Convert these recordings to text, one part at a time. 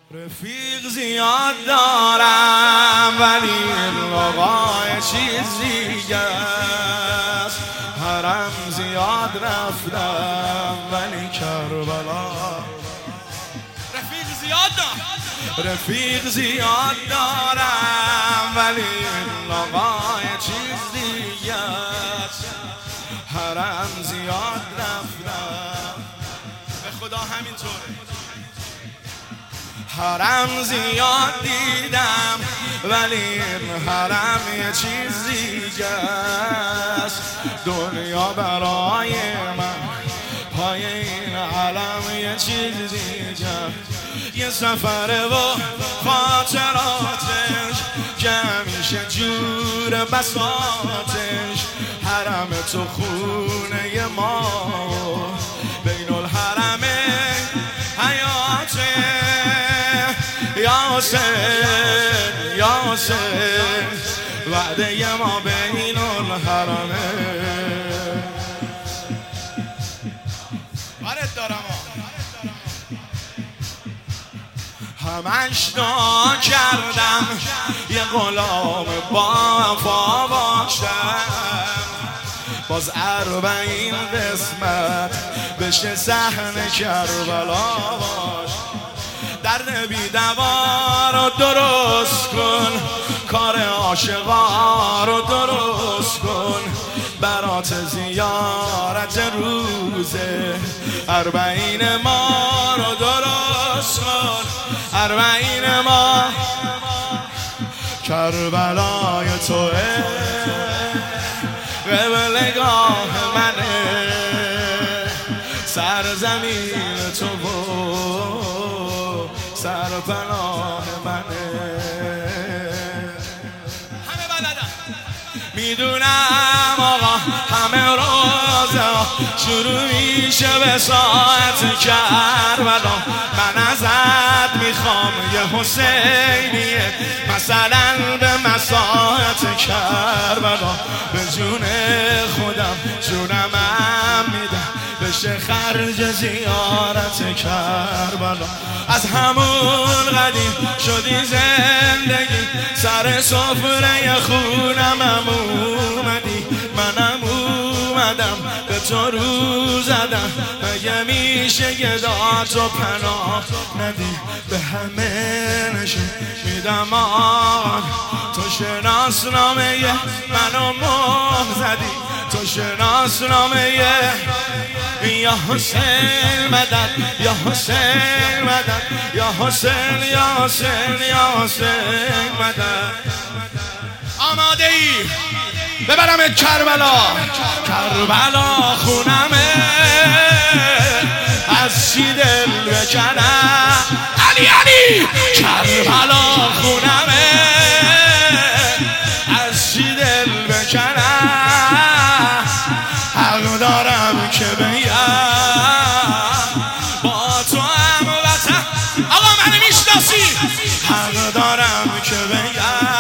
رفیق زیاد دارم ولی لقای چیزی است. حرم زیاد رفتم ولی کربلا. رفیق زیاد دارم ولی لقای چیزی است. حرم زیاد رفتم، به خدا همینطوره. حرم زیاد دیدم ولی این حرم یه چیزی است. دنیا برای من پای این علم یه چیزی است. یه سفره و خاطراتش که همیشه جور بساطش. حرم تو خونه ما بین الحرم حیاته. یا حسین یا حسین وعده ما بین الحرمه. بارت دارم همش دعا کردم یه غلام با وفا باشم. باز 40 قسمت بشه صحن کربلا باش. درد بی دوا رو درست کن، کار عاشقا رو درست کن. برات زیارت روز 40 ما رو درست کن. 40 ما کربلای توه، قبلگاه منه، سرزمین تو سرپناه منه. همه بلدن میدونم آقا، همه روزا شروع میشه به ساعت کربلا. من ازت میخوام یه حسینیه مثلا به مساحت کربلا. به جون خودم جونم میدم بشه خرج زیارت کربلا. از همون قدیم شدی زندگی، سر سفره خونم اومدی. منم اومدم به تو رو زدم، مگه میشه یه داد و پناه ندی. به همه نشون میدم آن تو شناسنامه منو مهم زدی. تو شناسنامه یا حسین مدد، یا حسین مدد، یا حسین یا حسین یا حسین مدد. آماده ای ببرم کربلا. کربلا خونمه از چی دل بکنم. علی علی کربلا خونمه از چی دل بکنم. حق دارم که بگم با تو هم وطن. آقا منو میشناسی؟ حق دارم که بگم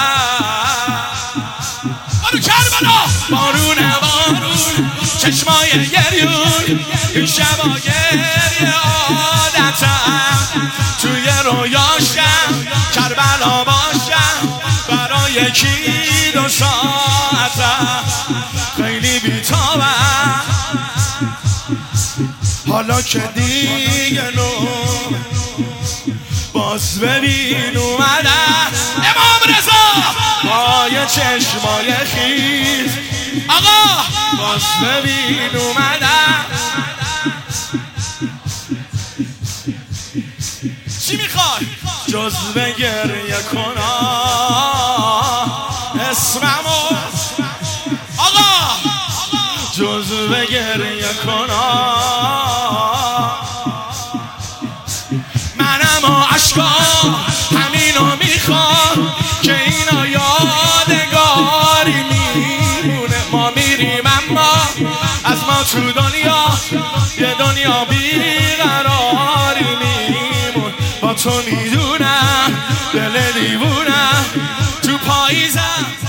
برو کربلا. بارونه بارون چشمای گریون، این شبا گریه عادتم. توی رویاشم کربلا باشم، برای یکی 2 ساعتم. خیلی بی‌تابم حالا که دیگه باز ببین اومدم امام رضا با یه چشمای خیز. آقا باز ببین اومدم. چی میخوای؟ جز به گریه کنم اسممو. آقا جز به گریه کنم منم و عشقا همینو میخوام که اینا یادگاری میمونه. ما میریم اما از ما تو دنیا یه دنیا بیقراری میمون. با تو میدونم دل دیوونم تو پاییزم